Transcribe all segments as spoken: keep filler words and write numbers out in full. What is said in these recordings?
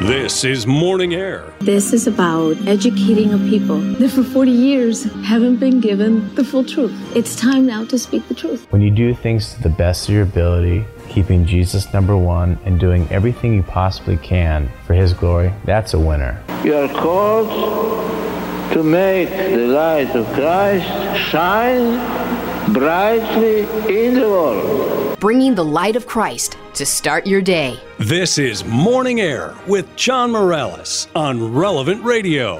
This is Morning Air. This is about educating a people that for forty years haven't been given the full truth. It's time now to speak the truth. When you do things to the best of your ability, keeping Jesus number one and doing everything you possibly can for His glory, that's a winner. You are called to make the light of Christ shine brightly in the world. Bringing the light of Christ to start your day. This is Morning Air with John Morales on Relevant Radio.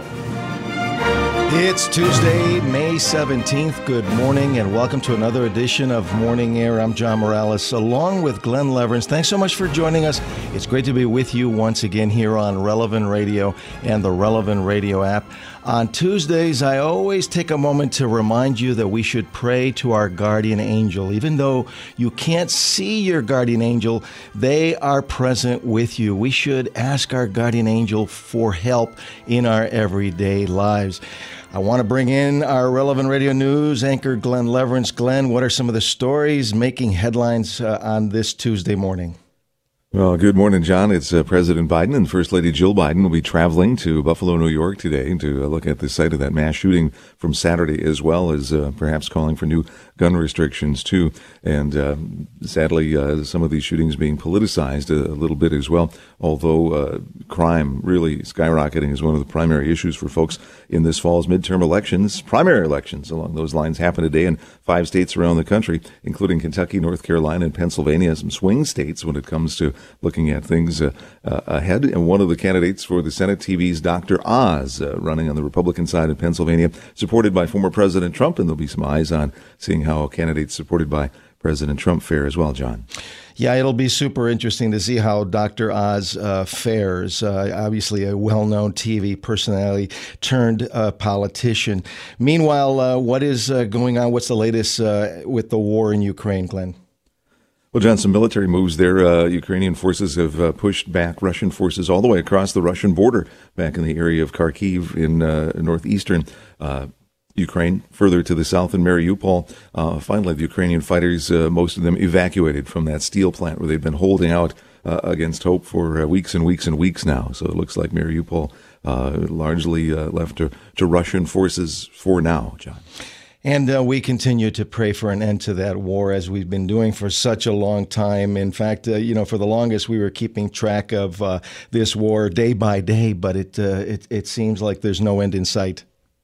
It's Tuesday, May seventeenth. Good morning and welcome to another edition of Morning Air. I'm John Morales along with Glenn Leverance. Thanks so much for joining us. It's great to be with you once again here on Relevant Radio and the Relevant Radio app. On Tuesdays, I always take a moment to remind you that we should pray to our guardian angel. Even though you can't see your guardian angel, they are present with you. We should ask our guardian angel for help in our everyday lives. I want to bring in our Relevant Radio News anchor, Glenn Leverance. Glenn, what are some of the stories making headlines uh, on this Tuesday morning? Well, good morning, John. It's uh, President Biden and First Lady Jill Biden will be traveling to Buffalo, New York today to uh, look at the site of that mass shooting from Saturday, as well as uh, perhaps calling for new gun restrictions, too. And uh, sadly, uh, some of these shootings being politicized a, a little bit as well, although uh, crime really skyrocketing is one of the primary issues for folks in this fall's midterm elections. Primary elections along those lines happen today in five states around the country, including Kentucky, North Carolina, and Pennsylvania, some swing states when it comes to looking at things uh, uh, ahead. And one of the candidates for the Senate, T V's Doctor Oz, uh, running on the Republican side in Pennsylvania, supported by former President Trump. And there'll be some eyes on seeing how candidates supported by President Trump fare as well, John. Yeah, it'll be super interesting to see how Doctor Oz uh, fares. Uh, obviously, a well-known T V personality turned uh, politician. Meanwhile, uh, what is uh, going on? What's the latest uh, with the war in Ukraine, Glenn? Well, John, some military moves there. Uh, Ukrainian forces have uh, pushed back Russian forces all the way across the Russian border, back in the area of Kharkiv in uh, northeastern uh, Ukraine, further to the south in Mariupol. Uh, finally, the Ukrainian fighters, uh, most of them evacuated from that steel plant where they've been holding out uh, against hope for uh, weeks and weeks and weeks now. So it looks like Mariupol uh, largely uh, left to, to Russian forces for now, John. And uh, we continue to pray for an end to that war, as we've been doing for such a long time. In fact, uh, you know, for the longest, we were keeping track of uh, this war day by day, but it, uh, it it seems like there's no end in sight.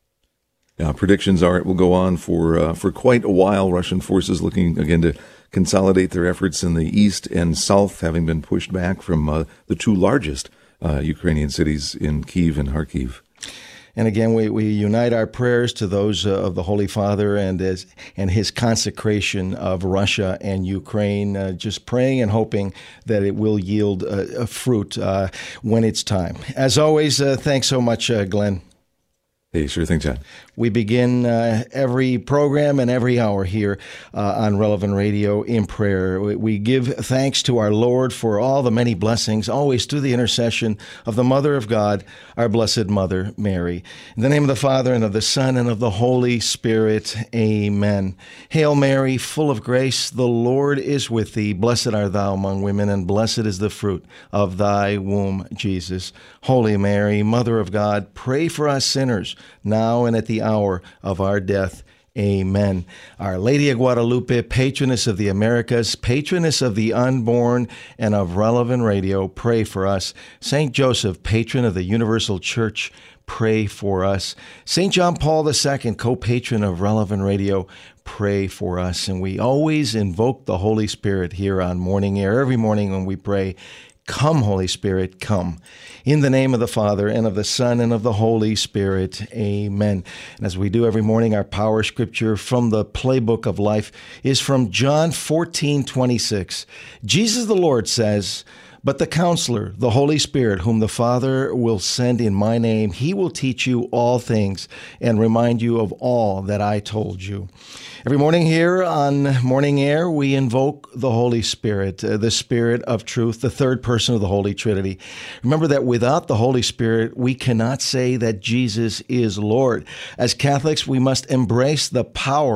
Yeah, predictions are it will go on for uh, for quite a while. Russian forces looking again to consolidate their efforts in the east and south, having been pushed back from uh, the two largest uh, Ukrainian cities in Kyiv and Kharkiv. And again, we, we unite our prayers to those uh, of the Holy Father and his, and his consecration of Russia and Ukraine, uh, just praying and hoping that it will yield uh, a fruit uh, when it's time. As always, uh, thanks so much, uh, Glenn. Hey, sure thing, John. We begin uh, every program and every hour here uh, on Relevant Radio in prayer. We, we give thanks to our Lord for all the many blessings, always through the intercession of the Mother of God, our Blessed Mother, Mary. In the name of the Father, and of the Son, and of the Holy Spirit, amen. Hail Mary, full of grace, the Lord is with thee. Blessed art thou among women, and blessed is the fruit of thy womb, Jesus. Holy Mary, Mother of God, pray for us sinners, now and at the hour of our death. Amen. Our Lady of Guadalupe, patroness of the Americas, patroness of the unborn and of Relevant Radio, pray for us. Saint Joseph, patron of the Universal Church, pray for us. Saint John Paul the Second, co-patron of Relevant Radio, pray for us. And we always invoke the Holy Spirit here on Morning Air. Every morning when we pray, come, Holy Spirit, come. In the name of the Father, and of the Son, and of the Holy Spirit. Amen. And as we do every morning, our power scripture from the playbook of life is from John fourteen twenty-six. Jesus the Lord says, "But the Counselor, the Holy Spirit, whom the Father will send in my name, he will teach you all things and remind you of all that I told you." Every morning here on Morning Air, we invoke the Holy Spirit, uh, the Spirit of truth, the third person of the Holy Trinity. Remember that without the Holy Spirit, we cannot say that Jesus is Lord. As Catholics, we must embrace the power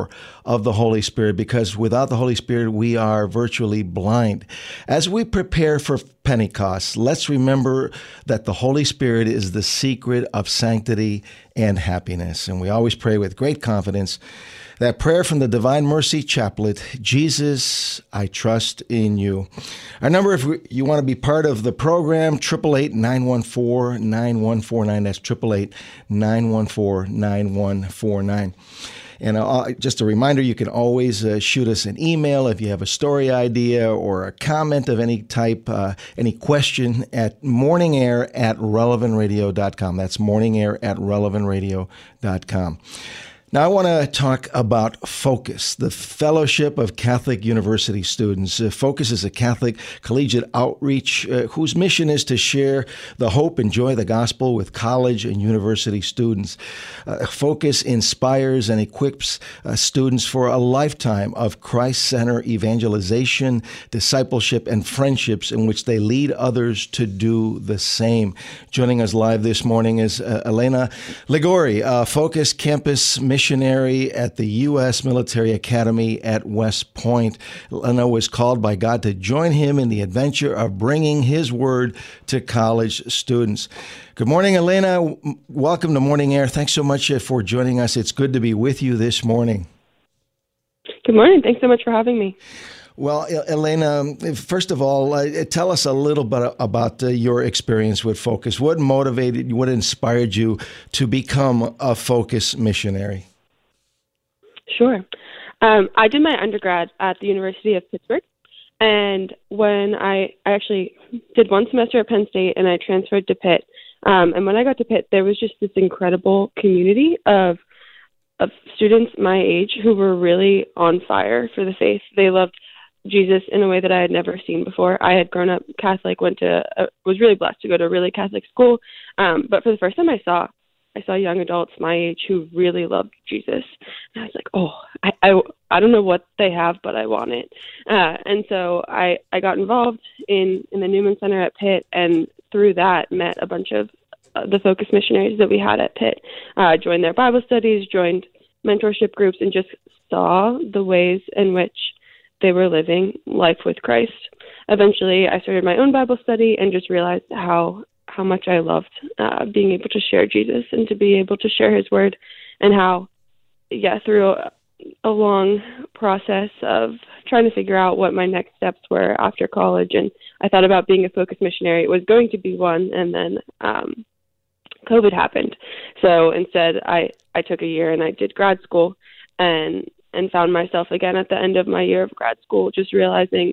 of the Holy Spirit, because without the Holy Spirit, we are virtually blind. As we prepare for Pentecost, let's remember that the Holy Spirit is the secret of sanctity and happiness. And we always pray with great confidence that prayer from the Divine Mercy Chaplet, Jesus, I trust in you. Our number, if you want to be part of the program, eight eight eight, nine one four, nine one four nine. That's eight eight eight, nine one four, nine one four nine. And uh, just a reminder, you can always uh, shoot us an email if you have a story idea or a comment of any type, uh, any question at morningair at relevant radio dot com. That's morningair at relevant radio dot com. Now, I want to talk about Focus, the Fellowship of Catholic University Students. Uh, Focus is a Catholic collegiate outreach uh, whose mission is to share the hope and joy of the gospel with college and university students. Uh, Focus inspires and equips uh, students for a lifetime of Christ-centered evangelization, discipleship, and friendships in which they lead others to do the same. Joining us live this morning is uh, Elena Ligori, uh, Focus Campus Missionary at the U S Military Academy at West Point. Elena was called by God to join him in the adventure of bringing his word to college students. Good morning, Elena. Welcome to Morning Air. Thanks so much for joining us. It's good to be with you this morning. Good morning. Thanks so much for having me. Well, Elena, first of all, uh, tell us a little bit about uh, your experience with Focus. What motivated you, what inspired you to become a Focus missionary? Sure. Um, I did my undergrad at the University of Pittsburgh, and when I, I actually did one semester at Penn State, and I transferred to Pitt. Um, and when I got to Pitt, there was just this incredible community of of students my age who were really on fire for the faith. They loved Jesus in a way that I had never seen before. I had grown up Catholic, went to, uh, was really blessed to go to a really Catholic school. Um, but for the first time I saw, I saw young adults my age who really loved Jesus. And I was like, oh, I, I, I don't know what they have, but I want it. Uh, and so I, I got involved in, in the Newman Center at Pitt, and through that met a bunch of uh, the Focus missionaries that we had at Pitt, uh, joined their Bible studies, joined mentorship groups, and just saw the ways in which they were living life with Christ. Eventually, I started my own Bible study and just realized how how much I loved uh, being able to share Jesus and to be able to share his word, and how, yeah, through a, a long process of trying to figure out what my next steps were after college, and I thought about being a Focus missionary. It was going to be one, and then um, COVID happened. So instead, I, I took a year and I did grad school, and and found myself again at the end of my year of grad school, just realizing,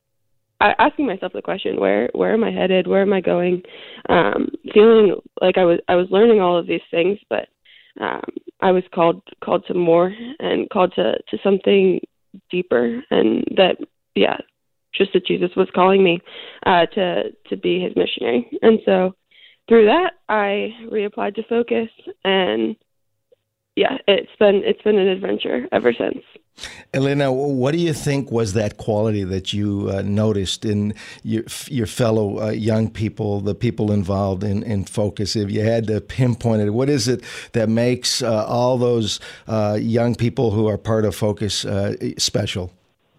asking myself the question, where where am I headed? Where am I going? Um, feeling like I was I was learning all of these things, but um, I was called called to more and called to, to something deeper, and that yeah, just that Jesus was calling me uh, to to be his missionary. And so through that, I reapplied to Focus, and yeah, it's been it's been an adventure ever since. Elena, what do you think was that quality that you uh, noticed in your your fellow uh, young people, the people involved in, in Focus? If you had to pinpoint it, what is it that makes uh, all those uh, young people who are part of Focus uh, special?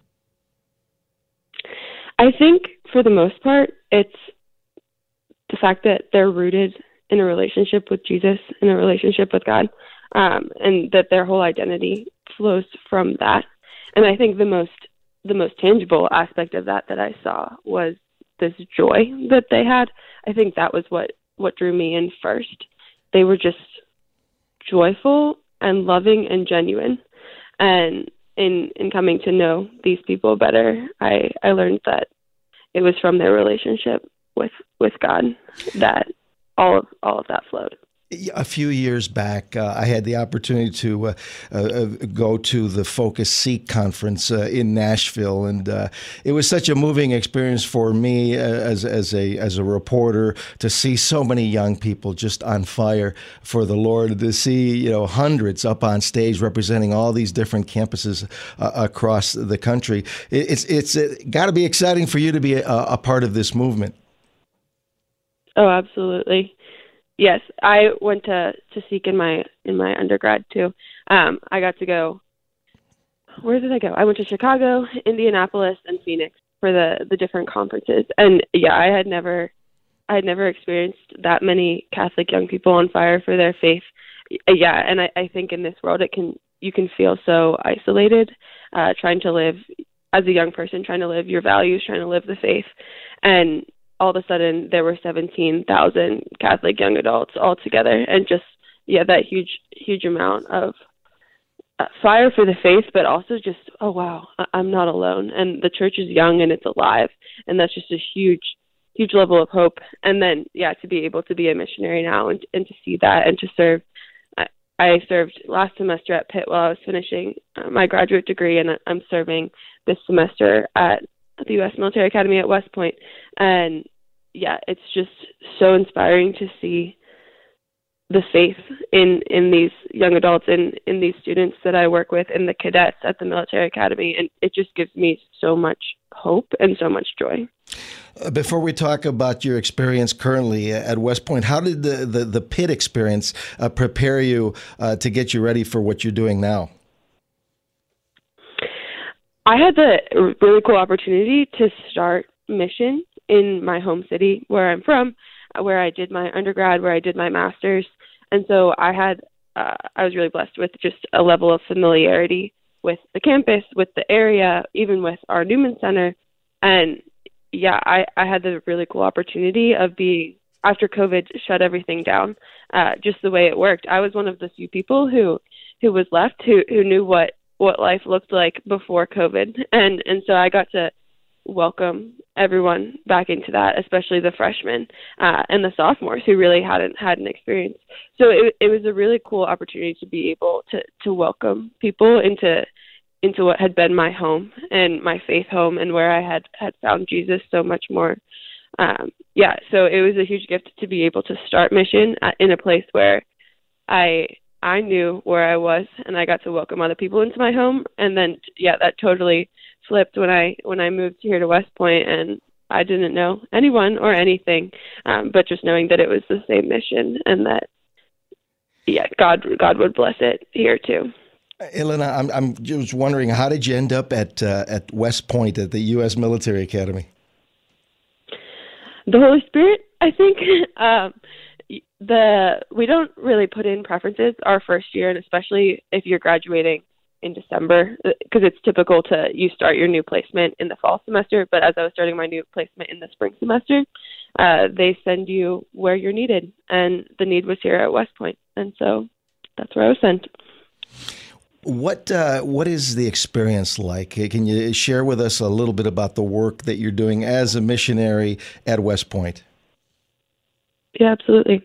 I think for the most part, it's the fact that they're rooted in a relationship with Jesus, in a relationship with God. Um, and that their whole identity flows from that. And I think the most the most tangible aspect of that that I saw was this joy that they had. I think that was what, what drew me in first. They were just joyful and loving and genuine. And in in coming to know these people better, I, I learned that it was from their relationship with, with God that all of all of that flowed. A few years back, uh, I had the opportunity to uh, uh, go to the Focus Seek conference uh, in Nashville, and uh, it was such a moving experience for me as as a as a reporter to see so many young people just on fire for the Lord. To see you know hundreds up on stage representing all these different campuses uh, across the country. It, it's it's it got to be exciting for you to be a, a part of this movement. Oh, absolutely. Yes, I went to, to Seek in my in my undergrad too. Um, I got to go where did I go? I went to Chicago, Indianapolis, and Phoenix for the, the different conferences. And yeah, I had never, I had never experienced that many Catholic young people on fire for their faith. Yeah. And I, I think in this world, it can, you can feel so isolated, uh, trying to live as a young person, trying to live your values, trying to live the faith. And all of a sudden there were seventeen thousand Catholic young adults all together. And just, yeah, that huge, huge amount of uh, fire for the faith, but also just, oh, wow, I- I'm not alone. And the church is young and it's alive. And that's just a huge, huge level of hope. And then, yeah, to be able to be a missionary now and, and to see that and to serve. I, I served last semester at Pitt while I was finishing uh, my graduate degree, and I'm serving this semester at the U S Military Academy at West Point. And yeah, it's just so inspiring to see the faith in, in these young adults and in these students that I work with in the cadets at the Military Academy. And it just gives me so much hope and so much joy. Uh, before we talk about your experience currently at West Point, how did the, the, the Pitt experience uh, prepare you uh, to get you ready for what you're doing now? I had the really cool opportunity to start mission in my home city where I'm from, where I did my undergrad, where I did my master's. And so I had, uh, I was really blessed with just a level of familiarity with the campus, with the area, even with our Newman Center. And yeah, I, I had the really cool opportunity of being, after COVID shut everything down, uh, just the way it worked. I was one of the few people who, who was left who, who knew what, what life looked like before COVID. And, and so I got to welcome everyone back into that, especially the freshmen uh, and the sophomores who really hadn't had an experience. So it, it was a really cool opportunity to be able to, to welcome people into into what had been my home and my faith home, and where I had, had found Jesus so much more. Um, yeah, so it was a huge gift to be able to start mission at, in a place where I I knew where I was, and I got to welcome other people into my home. And then, yeah, that totally flipped when I when I moved here to West Point, and I didn't know anyone or anything, um, but just knowing that it was the same mission, and that, yeah, God God would bless it here too. Elena, I'm I'm just wondering, how did you end up at uh, at West Point at the U S Military Academy? The Holy Spirit, I think. um, the we don't really put in preferences our first year, and especially if you're graduating in December, because it's typical to you start your new placement in the fall semester. But as I was starting my new placement in the spring semester, uh, they send you where you're needed, and the need was here at West Point, and so that's where I was sent. What uh, what is the experience like? Can you share with us a little bit about the work that you're doing as a missionary at West Point? Yeah, absolutely.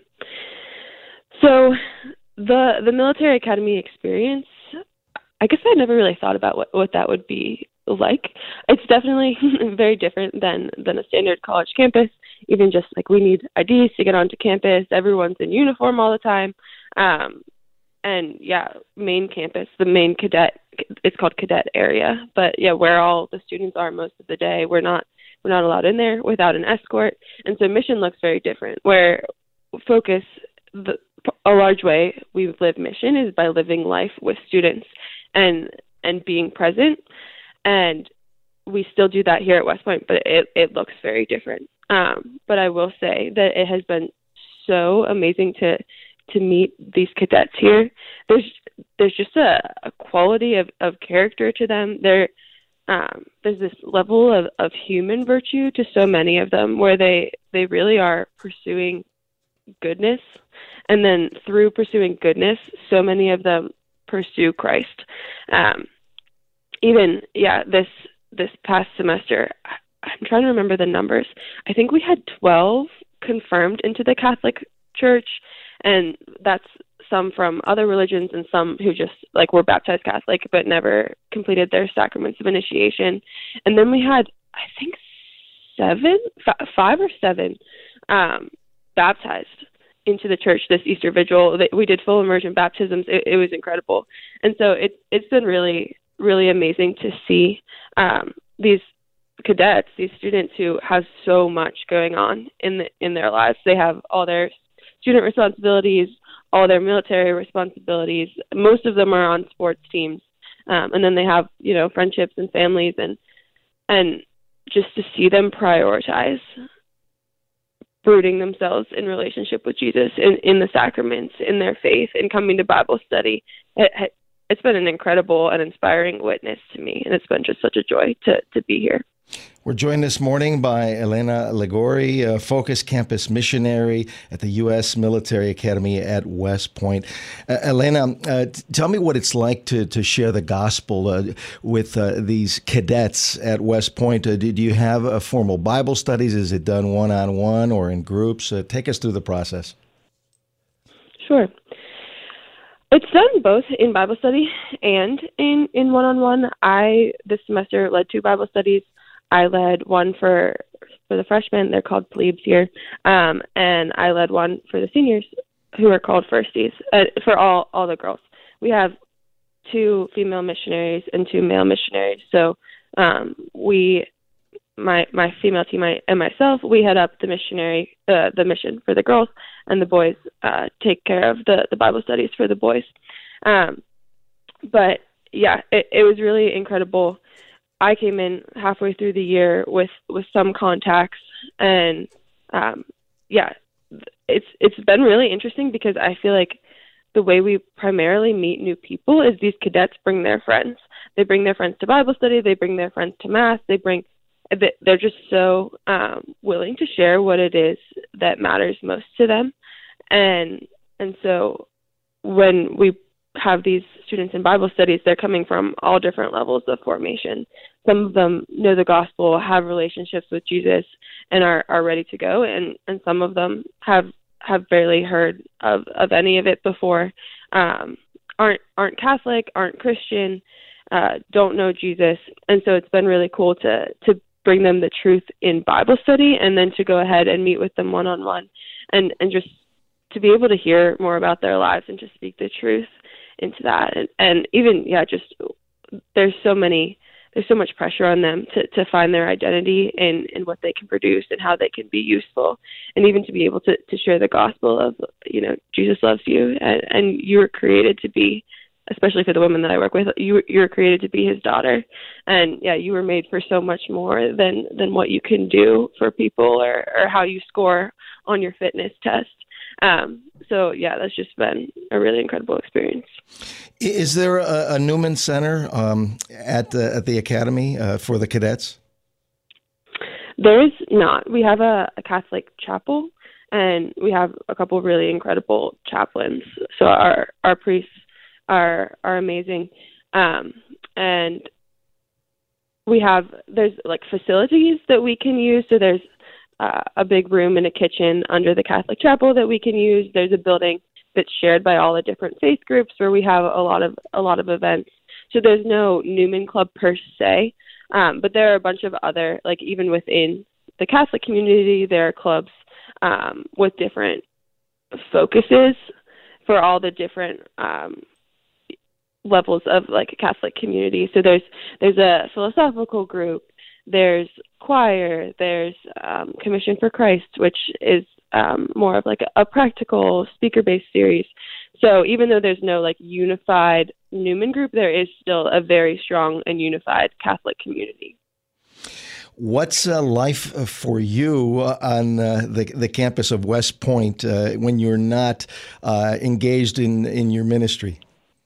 So the the military academy experience, I guess I never really thought about what, what that would be like. It's definitely very different than, than a standard college campus. Even just like we need I Ds to get onto campus. Everyone's in uniform all the time. Um, and yeah, main campus, the main cadet, it's called cadet area. But yeah, where all the students are most of the day, we're not we're not allowed in there without an escort. And so mission looks very different, where focus, the, a large way we live mission is by living life with students and and being present. And we still do that here at West Point, but it, it looks very different. Um, but I will say that it has been so amazing to to meet these cadets here. There's there's just a, a quality of, of character to them. There um, there's this level of, of human virtue to so many of them, where they, they really are pursuing goodness. And then through pursuing goodness, so many of them pursue Christ. Um, even, yeah, this this past semester, I'm trying to remember the numbers. I think we had twelve confirmed into the Catholic Church, and that's some from other religions and some who just like were baptized Catholic but never completed their sacraments of initiation. And then we had, I think, seven, f- five or seven um, baptized into the church this Easter Vigil. We did full immersion baptisms. It, it was incredible. And so it, it's been really, really amazing to see um, these cadets, these students who have so much going on in the, in their lives. They have all their student responsibilities, all their military responsibilities. Most of them are on sports teams. Um, and then they have, you know, friendships and families, and and just to see them prioritize rooting themselves in relationship with Jesus, in, in the sacraments, in their faith, and coming to Bible study. It, it's been an incredible and inspiring witness to me, and it's been just such a joy to, to be here. We're joined this morning by Elena Ligori, a Focus Campus missionary at the U S Military Academy at West Point. Uh, Elena, uh, t- tell me what it's like to, to share the gospel uh, with uh, these cadets at West Point. Uh, do, do you have uh, formal Bible studies? Is it done one-on-one or in groups? Uh, take us through the process. Sure. It's done both in Bible study and in, in one-on-one. I, this semester, led two Bible studies. I led one for for the freshmen. They're called plebes here. Um, and I led one for the seniors, who are called firsties, uh, for all, all the girls. We have two female missionaries and two male missionaries. So um, we, my my female team I, and myself, we head up the missionary, uh, the mission for the girls, and the boys uh, take care of the, the Bible studies for the boys. Um, but, yeah, it, it was really incredible. I came in halfway through the year with, with some contacts, and um, yeah, it's it's been really interesting because I feel like the way we primarily meet new people is these cadets bring their friends. They bring their friends to Bible study. They bring their friends to Mass. They bring they're just so um, willing to share what it is that matters most to them, and and so when we have these students in Bible studies, they're coming from all different levels of formation. Some of them know the gospel, have relationships with Jesus, and are, are ready to go. And, and some of them have have barely heard of, of any of it before, um, aren't aren't Catholic, aren't Christian, uh, don't know Jesus. And so it's been really cool to to bring them the truth in Bible study, and then to go ahead and meet with them one-on-one, and, and just to be able to hear more about their lives and to speak the truth into that. And, and even, yeah, just there's so many, there's so much pressure on them to, to find their identity in, in what they can produce and how they can be useful. And even to be able to, to share the gospel of, you know, Jesus loves you, and, and you were created to be, especially for the women that I work with, you, you were created to be his daughter. And yeah, you were made for so much more than, than what you can do for people, or, or how you score on your fitness test. Um, so yeah, that's just been a really incredible experience. Is there a, a Newman Center um, at the at the academy uh, for the cadets? There is not. We have a, a Catholic chapel, and we have a couple of really incredible chaplains. So our our priests are are amazing, um, and we have there's like facilities that we can use. So there's Uh, a big room and a kitchen under the Catholic chapel that we can use. There's a building that's shared by all the different faith groups where we have a lot of a lot of events. So there's no Newman Club per se, um, but there are a bunch of other, like even within the Catholic community, there are clubs um, with different focuses for all the different um, levels of like a Catholic community. So there's there's a philosophical group. There's choir, there's um, Commission for Christ, which is um, more of like a, a practical speaker-based series. So even though there's no like unified Newman group, there is still a very strong and unified Catholic community. What's uh, life for you on uh, the the campus of West Point uh, when you're not uh, engaged in, in your ministry?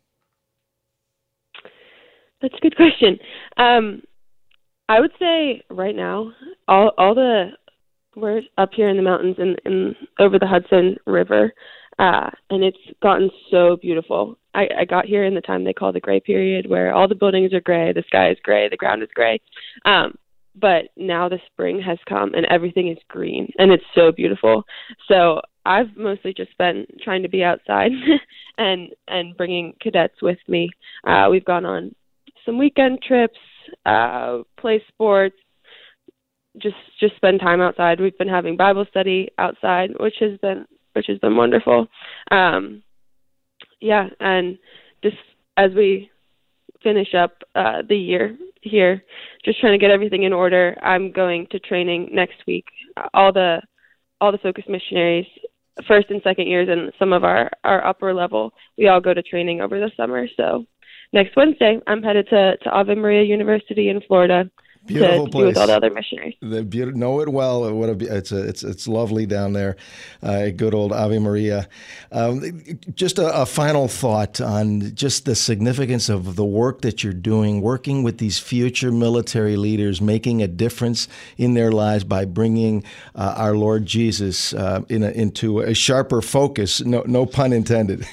That's a good question. Um, I would say right now, all all the we're up here in the mountains and, and over the Hudson River, uh, and it's gotten so beautiful. I, I got here in the time they call the gray period, where all the buildings are gray, the sky is gray, the ground is gray. Um, but now the spring has come and everything is green, and it's so beautiful. So I've mostly just been trying to be outside and and bringing cadets with me. Uh, we've gone on some weekend trips, uh, play sports, just just spend time outside. We've been having Bible study outside, which has been which has been wonderful. Um, yeah, and just as we finish up uh, the year here, just trying to get everything in order. I'm going to training next week. All the all the Focus missionaries, first and second years, and some of our, our upper level, we all go to training over the summer. So next Wednesday, I'm headed to, to Ave Maria University in Florida. Beautiful to, to place. be with all the other missionaries. The beautiful, know it well. What a, it's a, it's it's lovely down there. Uh, good old Ave Maria. Um, just a, a final thought on just the significance of the work that you're doing, working with these future military leaders, making a difference in their lives by bringing uh, our Lord Jesus uh, in a, into a sharper focus. No, no pun intended.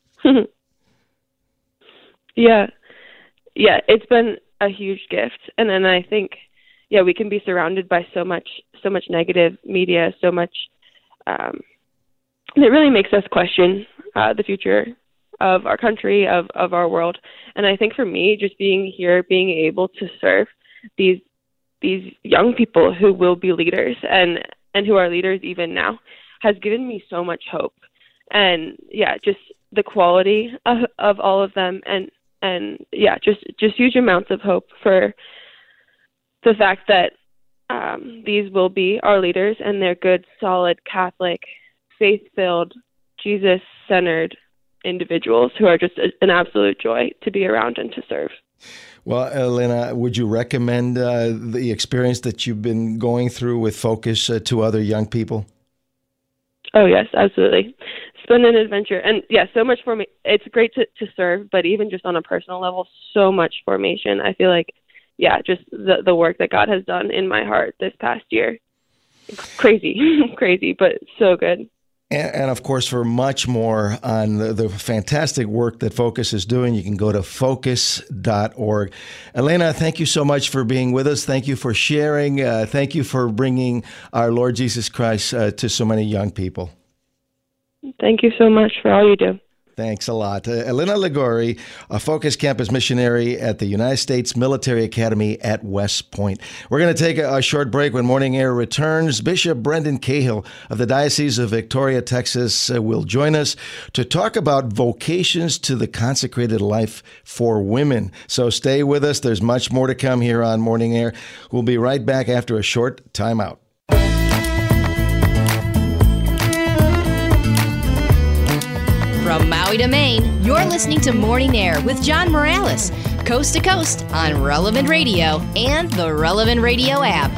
yeah, yeah. It's been a huge gift. And then I think, yeah, we can be surrounded by so much, so much negative media, so much, um, that really makes us question uh, the future of our country, of, of our world. And I think for me, just being here, being able to serve these, these young people who will be leaders and, and who are leaders even now has given me so much hope. And yeah, just the quality of, of all of them, and And yeah, just, just huge amounts of hope for the fact that um, these will be our leaders, and they're good, solid, Catholic, faith-filled, Jesus-centered individuals who are just a, an absolute joy to be around and to serve. Well, Elena, would you recommend uh, the experience that you've been going through with Focus uh, to other young people? Oh, yes, absolutely. It's been an adventure. And, yeah, so much for me. It's great to, to serve, but even just on a personal level, so much formation. I feel like, yeah, just the, the work that God has done in my heart this past year. Crazy, crazy, but so good. And, and, of course, for much more on the, the fantastic work that Focus is doing, you can go to focus dot org. Elena, thank you so much for being with us. Thank you for sharing. Uh, thank you for bringing our Lord Jesus Christ uh, to so many young people. Thank you so much for all you do. Thanks a lot. Uh, Elena Ligori, a Focus Campus missionary at the United States Military Academy at West Point. We're going to take a, a short break. When Morning Air returns, Bishop Brendan Cahill of the Diocese of Victoria, Texas, uh, will join us to talk about vocations to the consecrated life for women. So stay with us. There's much more to come here on Morning Air. We'll be right back after a short timeout. From Maui to Maine, you're listening to Morning Air with John Morales, coast to coast on Relevant Radio and the Relevant Radio app.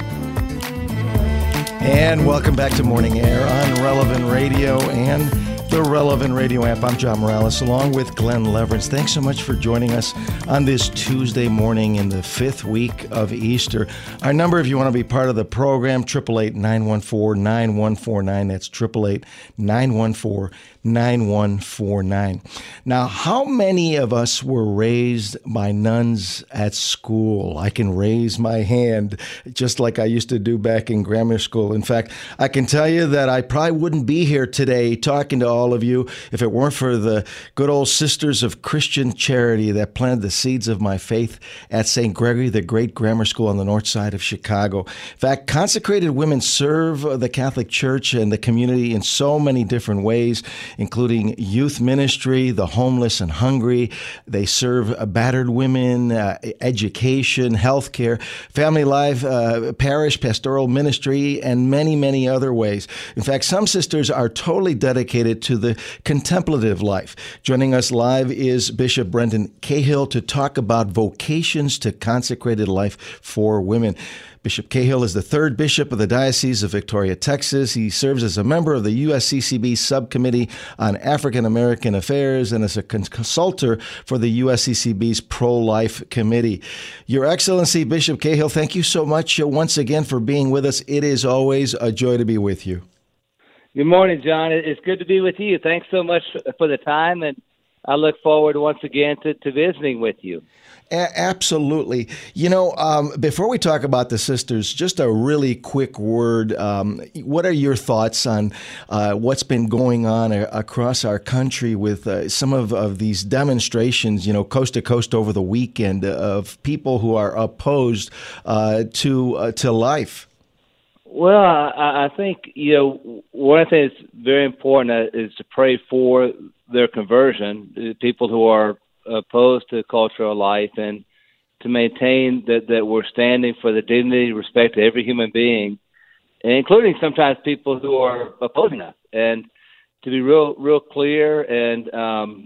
And welcome back to Morning Air on Relevant Radio and the Relevant Radio app. I'm John Morales along with Glenn Leverance. Thanks so much for joining us on this Tuesday morning in the fifth week of Easter. Our number, if you want to be part of the program, eight eight eight, nine one four, nine one four nine. That's eight eight eight, nine one four, nine one four nine. Now, how many of us were raised by nuns at school? I can raise my hand just like I used to do back in grammar school. In fact, I can tell you that I probably wouldn't be here today talking to all of you if it weren't for the good old Sisters of Christian Charity that planted the seeds of my faith at Saint Gregory the Great Grammar School on the north side of Chicago. In fact, consecrated women serve the Catholic Church and the community in so many different ways, including youth ministry, the homeless and hungry. They serve battered women, uh, education, healthcare, family life, uh, parish, pastoral ministry, and many, many other ways. In fact, some sisters are totally dedicated to the contemplative life. Joining us live is Bishop Brendan Cahill to talk about vocations to consecrated life for women. Bishop Cahill is the third bishop of the Diocese of Victoria, Texas. He serves as a member of the U S C C B Subcommittee on African American Affairs and as a consultor for the U S C C B's Pro-Life Committee. Your Excellency, Bishop Cahill, thank you so much once again for being with us. It is always a joy to be with you. Good morning, John. It's good to be with you. Thanks so much for the time, and I look forward once again to, to visiting with you. A- absolutely. You know, um, before we talk about the sisters, just a really quick word. Um, what are your thoughts on uh, what's been going on a- across our country with uh, some of, of these demonstrations, you know, coast to coast over the weekend of people who are opposed uh, to uh, to life? Well, I, I think, you know, one thing that's very important is to pray for their conversion, people who are opposed to cultural life, and to maintain that, that we're standing for the dignity and respect of every human being, including sometimes people who are opposing us. And to be real real clear and um,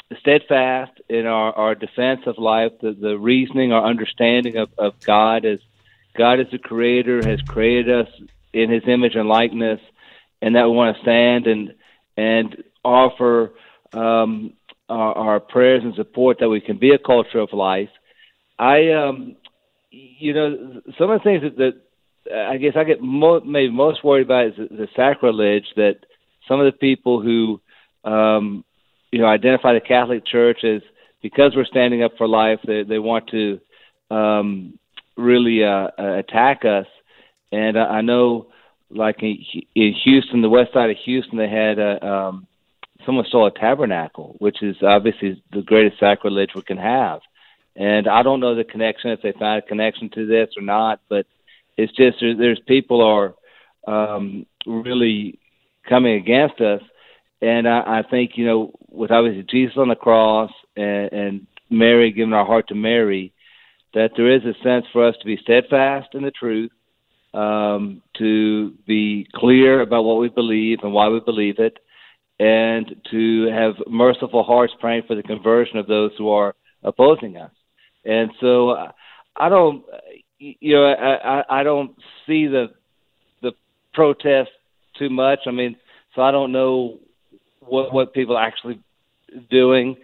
steadfast in our, our defense of life, the, the reasoning, our understanding of, of God as God as the Creator has created us in His image and likeness, and that we want to stand and and offer um, our, our prayers and support that we can be a culture of life. I, um, you know, some of the things that, that I guess I get mo- maybe most worried about is the, the sacrilege that some of the people who, um, you know, identify the Catholic Church as, because we're standing up for life, they, they want to um, really uh, attack us. And I, I know, like in, in Houston, the west side of Houston, they had a, um, someone stole a tabernacle, which is obviously the greatest sacrilege we can have. And I don't know the connection, if they found a connection to this or not, but it's just there's, there's people are um, really coming against us. And I, I think, you know, with obviously Jesus on the cross and, and Mary giving our heart to Mary, that there is a sense for us to be steadfast in the truth, um, to be clear about what we believe and why we believe it, and to have merciful hearts praying for the conversion of those who are opposing us. And so uh, I don't, you know, I, I, I don't see the the protest too much. I mean, so I don't know what what people are actually doing.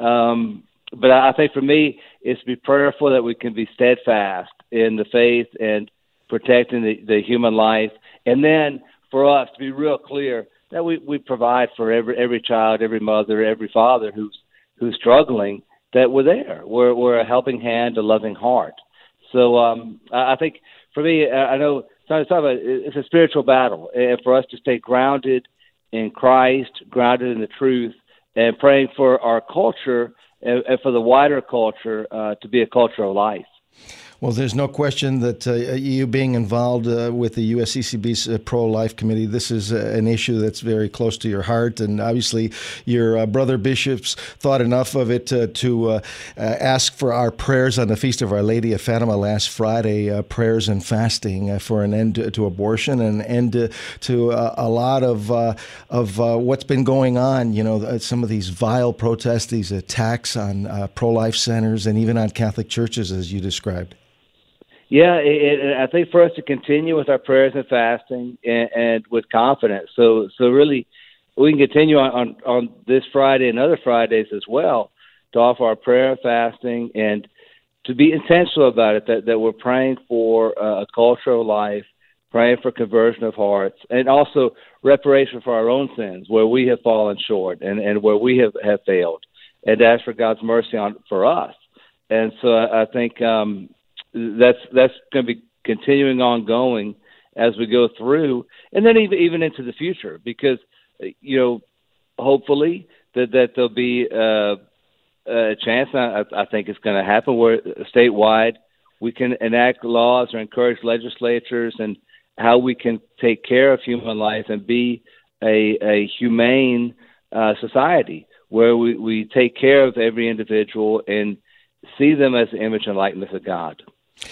Um, but I think for me, it's to be prayerful that we can be steadfast in the faith and protecting the, the human life. And then for us to be real clear that we, we provide for every every child, every mother, every father who's who's struggling, that we're there. We're we're a helping hand, a loving heart. So um, I think for me, I know it's, about, it's a spiritual battle, and for us to stay grounded in Christ, grounded in the truth, and praying for our culture and, and for the wider culture uh, to be a culture of life. Well, there's no question that uh, you being involved uh, with the U S C C B's uh, pro-life committee, this is uh, an issue that's very close to your heart. And obviously, your uh, brother bishops thought enough of it uh, to uh, uh, ask for our prayers on the Feast of Our Lady of Fatima last Friday, uh, prayers and fasting uh, for an end to, to abortion and an end to, to uh, a lot of uh, of uh, what's been going on. You know, some of these vile protests, these attacks on uh, pro-life centers and even on Catholic churches, as you described. Yeah, it, it, I think for us to continue with our prayers and fasting and, and with confidence. So, so really, we can continue on, on, on this Friday and other Fridays as well to offer our prayer and fasting and to be intentional about it, that, that we're praying for uh, a culture of life, praying for conversion of hearts, and also reparation for our own sins where we have fallen short and, and where we have, have failed, and ask for God's mercy on for us. And so I, I think um, that's that's going to be continuing ongoing as we go through, and then even even into the future, because you know, hopefully that that there'll be uh, a chance. I, I think it's going to happen where statewide we can enact laws or encourage legislatures and how we can take care of human life and be a, a humane uh, society where we, we take care of every individual and see them as the image and likeness of God.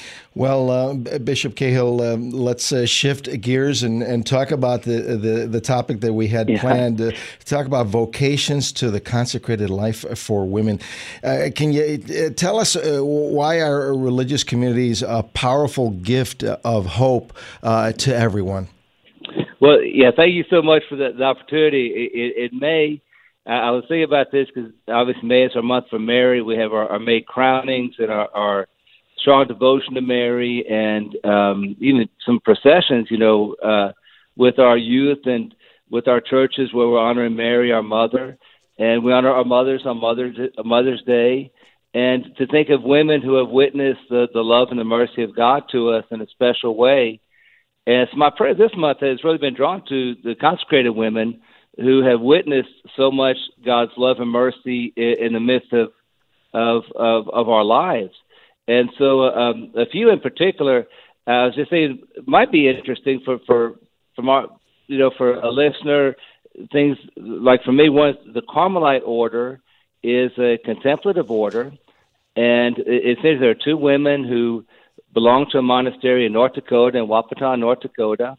Well, uh, Bishop Cahill, um, let's uh, shift gears and, and talk about the, the, the topic that we had yeah. planned, uh, talk about vocations to the consecrated life for women. Uh, can you uh, tell us uh, why are religious communities a powerful gift of hope uh, to everyone? Well, yeah, thank you so much for the, the opportunity. It, it, it may, uh, I was thinking about this because obviously May is our month for Mary. We have our, our May crownings and our, our strong devotion to Mary, and um, even some processions, you know, uh, with our youth and with our churches where we're honoring Mary, our mother, and we honor our mothers on Mother's, Mother's Day. And to think of women who have witnessed the, the love and the mercy of God to us in a special way. And so my prayer this month has really been drawn to the consecrated women who have witnessed so much God's love and mercy in, in the midst of, of, of, of our lives. And so um, a few in particular, uh, I was just saying, it might be interesting for, for, from our, you know, for a listener, things like for me, one, the Carmelite order is a contemplative order. And it, it says there are two women who belong to a monastery in North Dakota, in Wahpeton, North Dakota.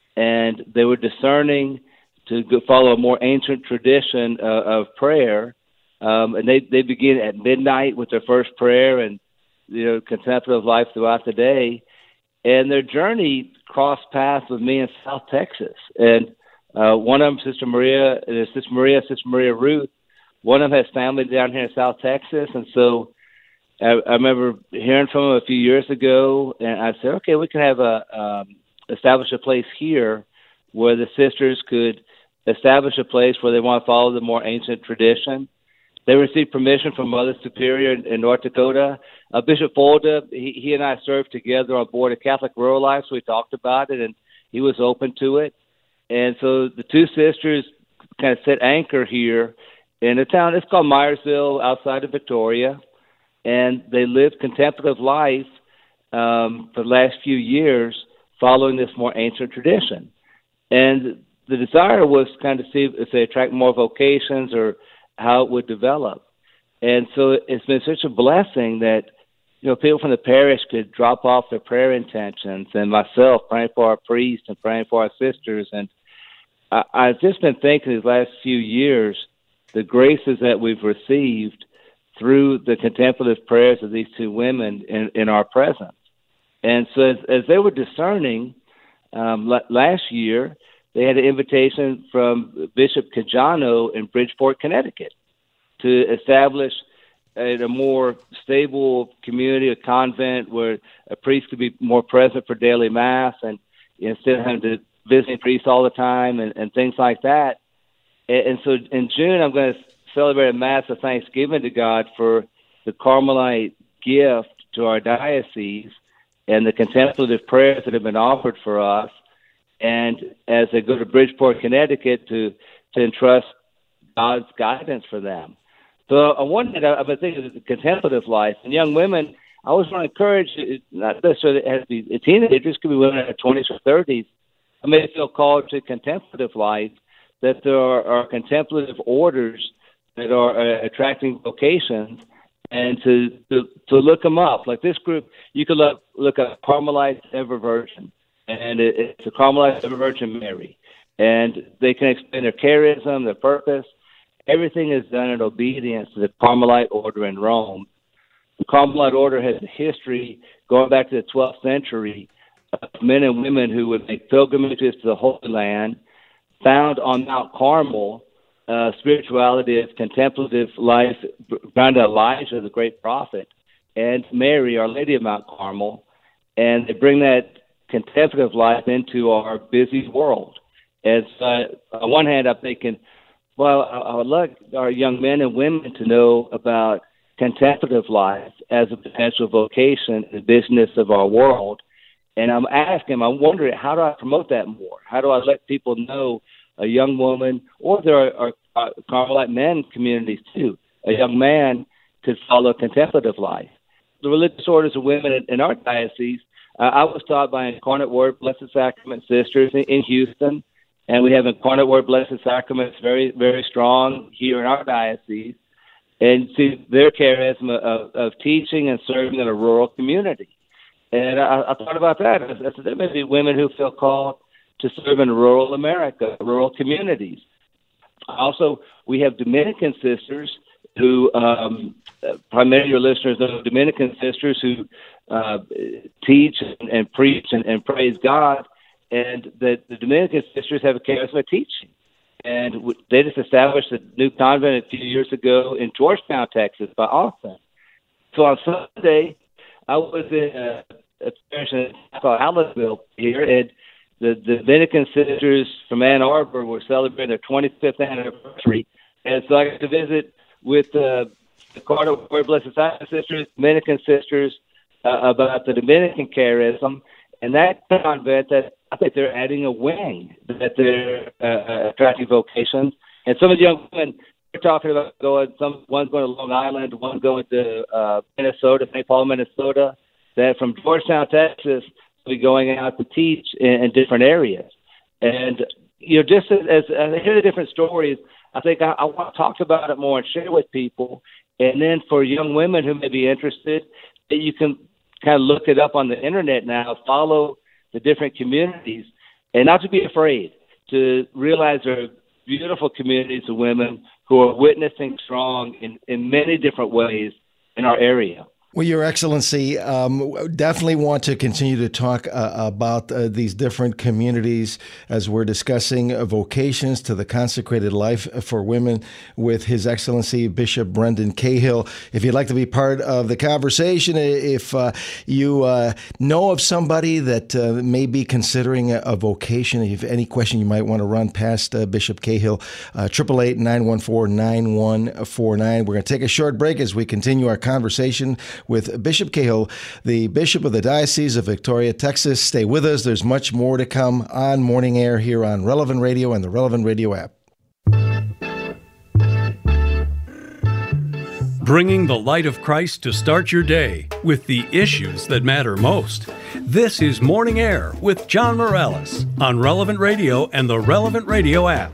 And they were discerning to follow a more ancient tradition uh, of prayer. Um, and they, they begin at midnight with their first prayer and, you know, contemplative life throughout the day. And their journey crossed paths with me in South Texas. And uh, one of them, Sister Maria, uh, Sister Maria, Sister Maria Ruth, one of them has family down here in South Texas. And so I, I remember hearing from them a few years ago, and I said, okay, we can have a um, establish a place here where the sisters could establish a place where they want to follow the more ancient tradition. They received permission from Mother Superior in, in North Dakota. Uh, Bishop Folda, he, he and I served together on board of Catholic Rural Life, so we talked about it, and he was open to it. And so the two sisters kind of set anchor here in a town. It's called Myersville, outside of Victoria, and they lived contemplative life um, for the last few years following this more ancient tradition. And the desire was kind of see if they attract more vocations or how it would develop. And so it's been such a blessing that, you know, people from the parish could drop off their prayer intentions, and myself praying for our priests and praying for our sisters. And I, I've just been thinking these last few years, the graces that we've received through the contemplative prayers of these two women in, in our presence. And so as, as they were discerning, um, l- last year, they had an invitation from Bishop Cajano in Bridgeport, Connecticut, to establish a, a more stable community, a convent where a priest could be more present for daily mass, and instead of having to visit priests all the time and, and things like that. And, and so in June, I'm going to celebrate a mass of thanksgiving to God for the Carmelite gift to our diocese and the contemplative prayers that have been offered for us. And as they go to Bridgeport, Connecticut, to, to entrust God's guidance for them. So on one hand, I've been thinking of the contemplative life. And young women, I always want to encourage, not necessarily it has to be teenagers, it could be women in their twenties or thirties, who may feel called to contemplative life, that there are, are contemplative orders that are uh, attracting vocations, and to, to to look them up. Like this group, you could look, look up Carmelite Ever Virgin. And it, it's a Carmelite Ever Virgin Mary. And they can explain their charism, their purpose. Everything is done in obedience to the Carmelite order in Rome. The Carmelite order has a history going back to the twelfth century of men and women who would make pilgrimages to the Holy Land, found on Mount Carmel uh, spirituality of contemplative life, found Elijah, the great prophet, and Mary, Our Lady of Mount Carmel. And they bring that contemplative life into our busy world. And so, on one hand, I'm thinking, well, I would like our young men and women to know about contemplative life as a potential vocation in the business of our world. And I'm asking, I'm wondering, how do I promote that more? How do I let people know a young woman, or there are, are, are Carmelite men communities too, a young man could follow contemplative life. The religious orders of women in, in our diocese, Uh, I was taught by Incarnate Word Blessed Sacrament sisters in, in Houston, and we have Incarnate Word Blessed Sacraments very, very strong here in our diocese. And see their charism of, of teaching and serving in a rural community. And I, I thought about that. I said, there may be women who feel called to serve in rural America, rural communities. Also, we have Dominican sisters who, um, primarily your listeners know Dominican sisters who uh, teach and, and preach and, and praise God, and that the Dominican sisters have a charisma of teaching. And w- they just established a new convent a few years ago in Georgetown, Texas, by Austin. So on Sunday, I was in a, a parish called Hallettsville here, and the, the Dominican sisters from Ann Arbor were celebrating their twenty-fifth anniversary. And so I got to visit with uh, the Incarnate Word Blessed Sacrament sisters, Dominican sisters, uh, about the Dominican charism. And that convent, that I think they're adding a wing, that they're uh, attracting vocations. And some of the young women, they're talking about going, some one's going to Long Island, one's going to uh, Minnesota, Saint Paul, Minnesota, that from Georgetown, Texas, will be going out to teach in, in different areas. And, you know, just as, as I hear the different stories, I think I, I want to talk about it more and share with people. And then for young women who may be interested, that you can kind of look it up on the internet now, follow the different communities, and not to be afraid, to realize there are beautiful communities of women who are witnessing strong in, in many different ways in our area. Well, Your Excellency, um, definitely want to continue to talk uh, about uh, these different communities as we're discussing uh, vocations to the consecrated life for women with His Excellency Bishop Brendan Cahill. If you'd like to be part of the conversation, if uh, you uh, know of somebody that uh, may be considering a, a vocation, if any question you might want to run past uh, Bishop Cahill, triple eight, nine one four, nine one four nine. We're going to take a short break as we continue our conversation with Bishop Cahill, the Bishop of the Diocese of Victoria, Texas. Stay with us. There's much more to come on Morning Air here on Relevant Radio and the Relevant Radio app. Bringing the light of Christ to start your day with the issues that matter most. This is Morning Air with John Morales on Relevant Radio and the Relevant Radio app.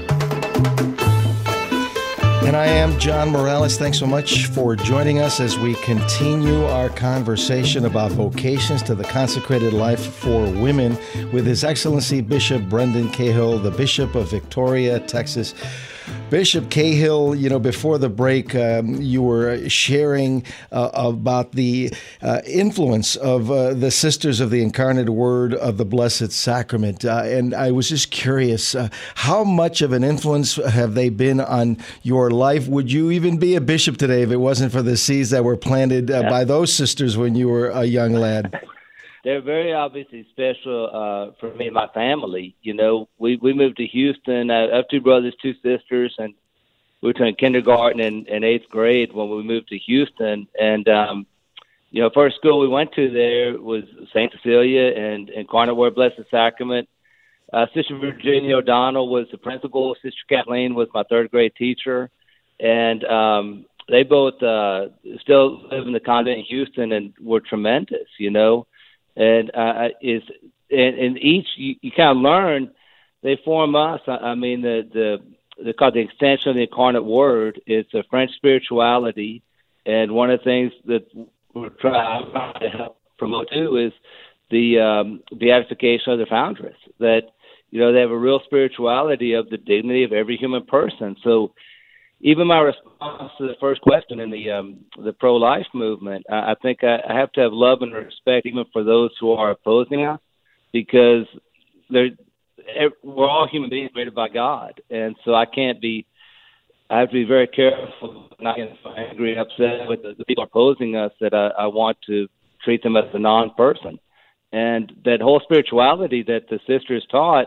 And I am John Morales. Thanks so much for joining us as we continue our conversation about vocations to the consecrated life for women with His Excellency Bishop Brendan Cahill, the Bishop of Victoria, Texas. Bishop Cahill, you know, before the break, um, you were sharing uh, about the uh, influence of uh, the Sisters of the Incarnate Word of the Blessed Sacrament. Uh, and I was just curious, uh, how much of an influence have they been on your life? Would you even be a bishop today if it wasn't for the seeds that were planted uh, by those sisters when you were a young lad? They're very obviously special uh, for me and my family. You know, we, we moved to Houston. I have two brothers, two sisters, and we were in kindergarten and, and eighth grade when we moved to Houston. And, um, you know, first school we went to there was Saint Cecilia and Incarnate Word Blessed Sacrament. Uh, Sister Virginia O'Donnell was the principal. Sister Kathleen was my third grade teacher. And um, they both uh, still live in the convent in Houston and were tremendous, you know. And uh, is and, and each you, you kind of learn they form us. I, I mean the the they call it the extension of the Incarnate Word. It's a French spirituality, and one of the things that we're trying to help promote too is the um, beatification of the foundress. That you know they have a real spirituality of the dignity of every human person. So even my response to the first question in the um, the pro-life movement, I, I think I, I have to have love and respect even for those who are opposing us, because they're, we're all human beings created by God, and so I can't be. I have to be very careful not getting angry and upset with the, the people opposing us. That I, I want to treat them as a non-person, and that whole spirituality that the sisters taught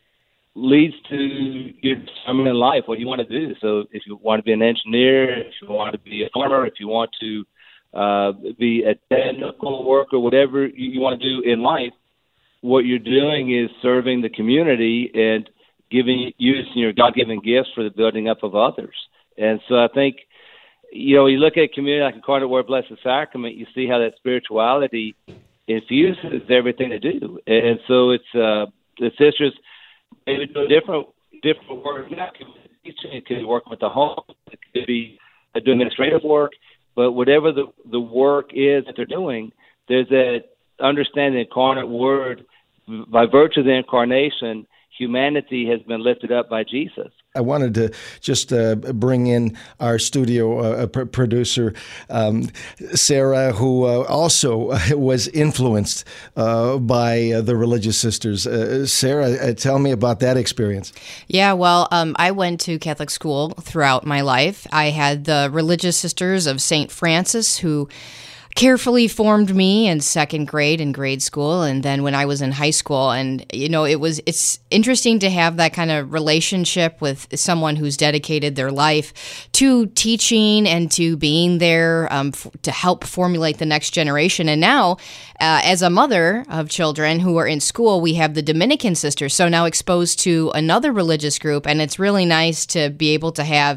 leads to your discernment in life, what you want to do. So if you want to be an engineer, if you want to be a farmer, if you want to uh, be a technical worker, whatever you want to do in life, what you're doing is serving the community and giving, using your God-given gifts for the building up of others. And so I think, you know, you look at a community like Incarnate Word Blessed Sacrament, you see how that spirituality infuses everything they do. And so it's uh, the sisters maybe do a different different work. It could be teaching, it could be working with the home, it could be doing administrative work, but whatever the, the work is that they're doing, there's that understanding the Incarnate Word. By virtue of the Incarnation, humanity has been lifted up by Jesus. I wanted to just uh, bring in our studio uh, pr- producer, um, Sarah, who uh, also was influenced uh, by uh, the religious sisters. Uh, Sarah, uh, tell me about that experience. Yeah, well, um, I went to Catholic school throughout my life. I had the religious sisters of Saint Francis who carefully formed me in second grade in grade school, and then when I was in high school. And you know, it was it's interesting to have that kind of relationship with someone who's dedicated their life to teaching and to being there um, f- to help formulate the next generation. And now, uh, as a mother of children who are in school, we have the Dominican sisters, so now exposed to another religious group, and it's really nice to be able to have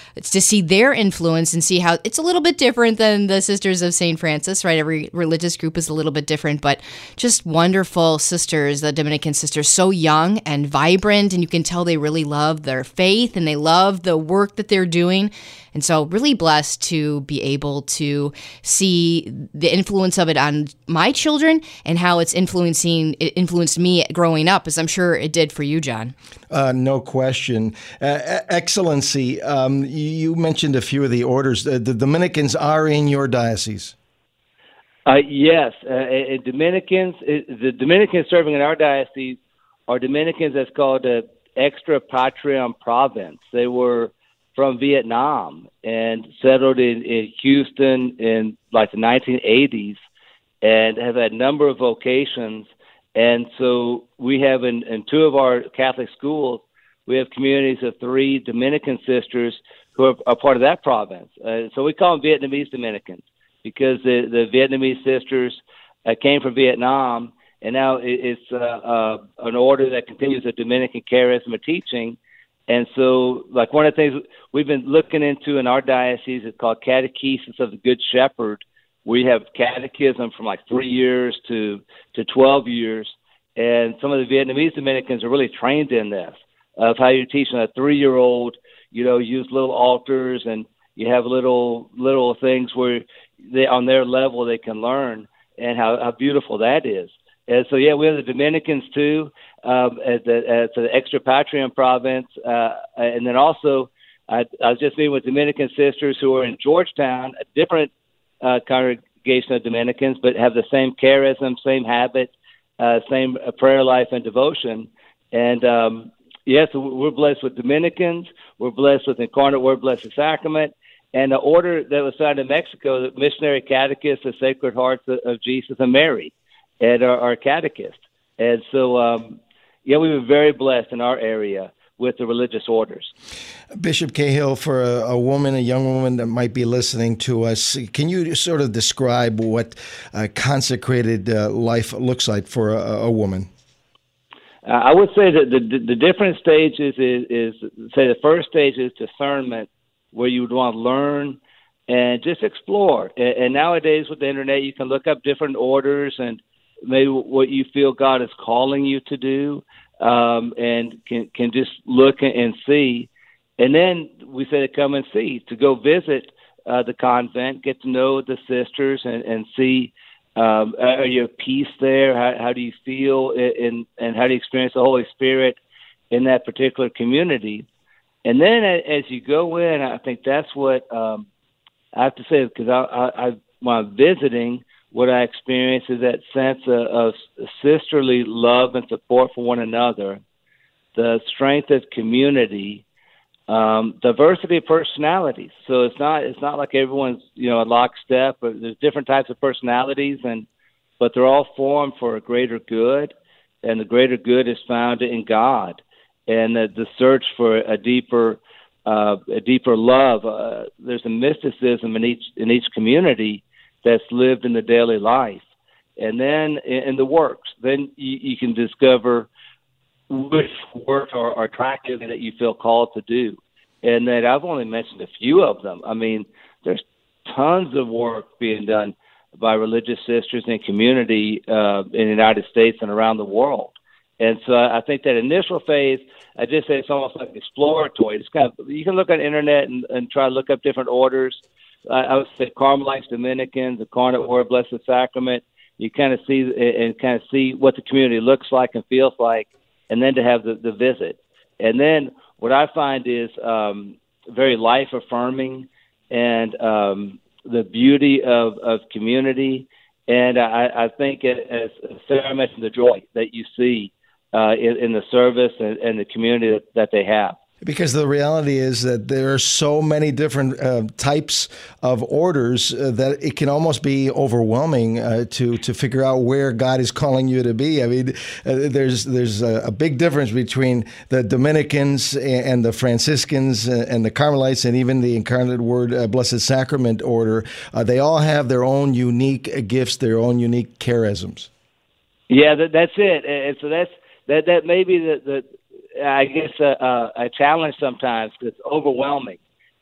to see their influence and see how it's a little bit different than the Sisters of Saint Francis, right? Every religious group is a little bit different, but just wonderful sisters, the Dominican sisters, so young and vibrant, and you can tell they really love their faith and they love the work that they're doing. And so really blessed to be able to see the influence of it on my children and how it's influencing, it influenced me growing up, as I'm sure it did for you, John. Uh, no question. Uh, Excellency, um, you mentioned a few of the orders. Uh, the Dominicans are in your diocese. Uh, yes. Uh, Dominicans, the Dominicans serving in our diocese are Dominicans that's called the Extra Patriam Province. They were from Vietnam and settled in, in Houston in like the nineteen eighties and have had a number of vocations. And so we have in, in two of our Catholic schools, we have communities of three Dominican sisters who are, are part of that province. Uh, so we call them Vietnamese Dominicans because the, the Vietnamese sisters uh, came from Vietnam, and now it, it's uh, uh, an order that continues the Dominican charisma teaching. And so, like, one of the things we've been looking into in our diocese is called Catechesis of the Good Shepherd. We have catechism from like three years to, to twelve years. And some of the Vietnamese Dominicans are really trained in this, of how you're teaching a three-year-old, you know, use little altars, and you have little little things where they, on their level they can learn, and how, how beautiful that is. And so, yeah, we have the Dominicans, too, um, at, the, at the Extra Patriam Province. Uh, and then also, I, I was just meeting with Dominican sisters who are in Georgetown, a different uh, congregation of Dominicans, but have the same charism, same habit, uh, same uh, prayer life and devotion. And, um, yes, yeah, so we're blessed with Dominicans. We're blessed with Incarnate Word, Blessed Sacrament. And the order that was founded in Mexico, the Missionary Catechists, the Sacred Hearts of, of Jesus and Mary, and our, our catechist. And so, um, yeah, we were very blessed in our area with the religious orders. Bishop Cahill, for a, a woman, a young woman that might be listening to us, can you sort of describe what a consecrated uh, life looks like for a, a woman? Uh, I would say that the, the, the different stages is, is, say, the first stage is discernment, where you would want to learn and just explore. And, and nowadays with the internet, you can look up different orders and maybe what you feel God is calling you to do, um, and can can just look and see. And then we say to come and see, to go visit uh, the convent, get to know the sisters, and, and see, um, are you at peace there? How, how do you feel, in, and how do you experience the Holy Spirit in that particular community? And then as you go in, I think that's what um, I have to say, because I, I, I, when I'm visiting, what I experience is that sense of, of sisterly love and support for one another, the strength of community, um, diversity of personalities. So it's not it's not like everyone's, you know, a lockstep, but there's different types of personalities, and but they're all formed for a greater good, and the greater good is found in God, and the, the search for a deeper uh, a deeper love. Uh, there's a mysticism in each in each community that's lived in the daily life. And then in the works, then you, you can discover which works are, are attractive and that you feel called to do. And that I've only mentioned a few of them. I mean, there's tons of work being done by religious sisters in community uh, in the United States and around the world. And so I think that initial phase, I just say it's almost like exploratory. It's kind of, you can look on the internet and, and try to look up different orders. I would say Carmelites, Dominicans, Incarnate Word, Blessed Sacrament. You kind of see and kind of see what the community looks like and feels like, and then to have the, the visit. And then what I find is um, very life affirming, and um, the beauty of, of community. And I, I think, it, as Sarah mentioned, the joy that you see uh, in, in the service and, and the community that, that they have. Because the reality is that there are so many different uh, types of orders uh, that it can almost be overwhelming uh, to to figure out where God is calling you to be. I mean, uh, there's there's a, a big difference between the Dominicans and the Franciscans and the Carmelites and even the Incarnate Word, uh, Blessed Sacrament order. Uh, they all have their own unique gifts, their own unique charisms. Yeah, that, that's it. And so that's that that may be the, the I guess, uh, uh, a challenge sometimes because it's overwhelming.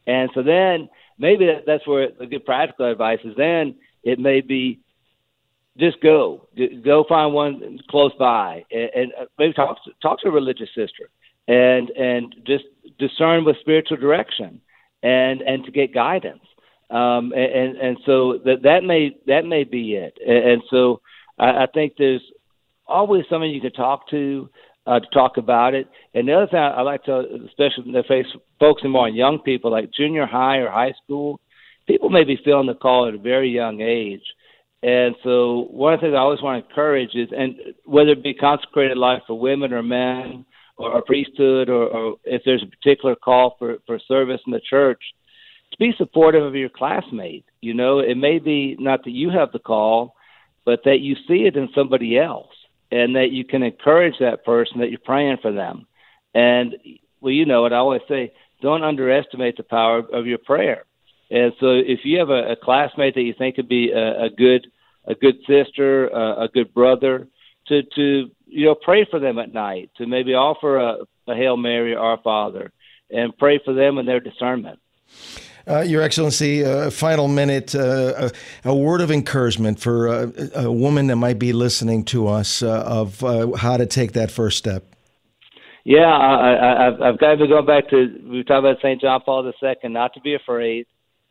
And so then maybe that, that's where the good practical advice is. Then it may be just go, go find one close by, and, and maybe talk to, talk to a religious sister, and and just discern with spiritual direction, and and to get guidance. Um, and and so that that may that may be it. And so I, I think there's always someone you can talk to uh, to talk about it. And the other thing I, I like to, especially in the face focusing more on young people, like junior high or high school, people may be feeling the call at a very young age. And so one of the things I always want to encourage is, and whether it be consecrated life for women or men, or a priesthood, or, or if there's a particular call for, for service in the church, to be supportive of your classmate. You know, it may be not that you have the call, but that you see it in somebody else, and that you can encourage that person, that you're praying for them. And, well, you know what I always say, don't underestimate the power of your prayer. And so if you have a, a classmate that you think could be a, a good a good sister, a, a good brother, to, to you know, pray for them at night, to maybe offer a, a Hail Mary or Our Father, and pray for them and their discernment. Uh, Your Excellency, uh, final minute, uh, a, a word of encouragement for uh, a woman that might be listening to us uh, of uh, how to take that first step. Yeah, I, I, I've, I've got to go back to, we talked about Saint John Paul the Second, not to be afraid.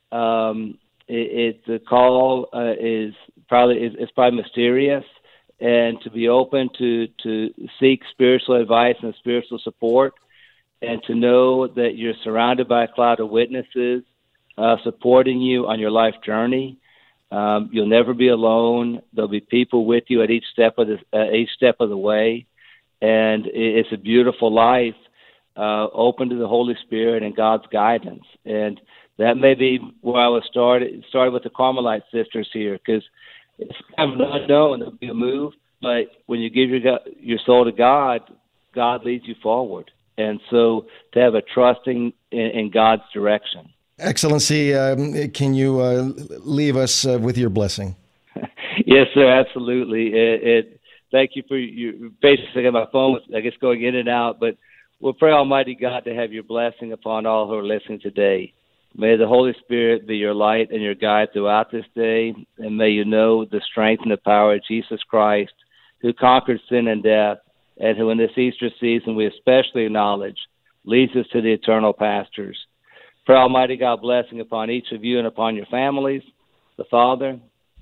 Um, it, it the call uh, is probably is, is probably mysterious, and to be open to, to seek spiritual advice and spiritual support, and to know that you're surrounded by a cloud of witnesses uh, supporting you on your life journey. Um, you'll never be alone. There'll be people with you at each step of the uh, each step of the way, and it's a beautiful life, uh, open to the Holy Spirit and God's guidance. And that may be where I was started started with the Carmelite sisters here, because it's kind of an unknown. There'll be a move, but when you give your your soul to God, God leads you forward. And so to have a trusting in, in God's direction. Excellency, um, can you uh, leave us uh, with your blessing? Yes, sir, absolutely. It, it, thank you for your, basically my phone was, I guess, going in and out, but we'll pray Almighty God to have your blessing upon all who are listening today. May the Holy Spirit be your light and your guide throughout this day, and may you know the strength and the power of Jesus Christ, who conquered sin and death, and who in this Easter season we especially acknowledge leads us to the eternal pastures. Pray Almighty God blessing upon each of you and upon your families, the Father,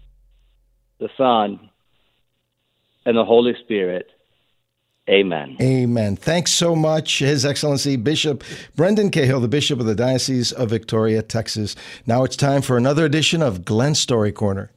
the Son, and the Holy Spirit. Amen. Amen. Thanks so much, His Excellency Bishop Brendan Cahill, the Bishop of the Diocese of Victoria, Texas. Now it's time for another edition of Glenn's Story Corner.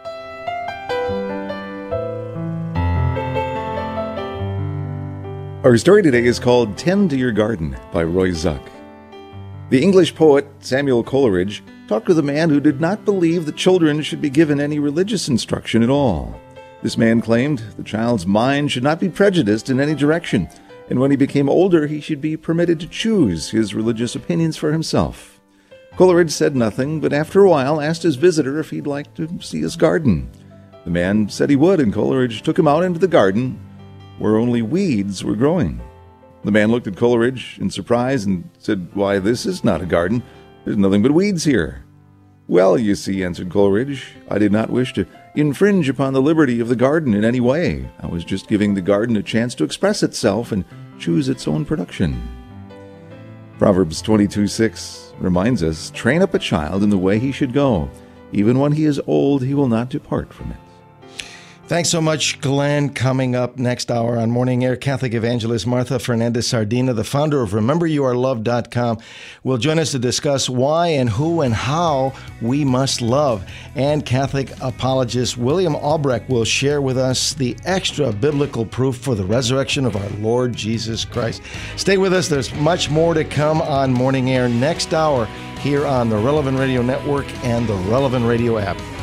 Our story today is called Tend to Your Garden by Roy Zuck. The English poet Samuel Coleridge talked with a man who did not believe that children should be given any religious instruction at all. This man claimed the child's mind should not be prejudiced in any direction, and when he became older, he should be permitted to choose his religious opinions for himself. Coleridge said nothing, but after a while asked his visitor if he'd like to see his garden. The man said he would, and Coleridge took him out into the garden, where only weeds were growing. The man looked at Coleridge in surprise and said, "Why, this is not a garden. There's nothing but weeds here." "Well, you see," answered Coleridge, "I did not wish to infringe upon the liberty of the garden in any way. I was just giving the garden a chance to express itself and choose its own production." Proverbs twenty-two six reminds us, "Train up a child in the way he should go. Even when he is old, he will not depart from it." Thanks so much, Glenn. Coming up next hour on Morning Air, Catholic evangelist Martha Fernandez Sardina, the founder of remember you are loved dot com, will join us to discuss why and who and how we must love. And Catholic apologist William Albrecht will share with us the extra biblical proof for the resurrection of our Lord Jesus Christ. Stay with us. There's much more to come on Morning Air next hour here on the Relevant Radio Network and the Relevant Radio app.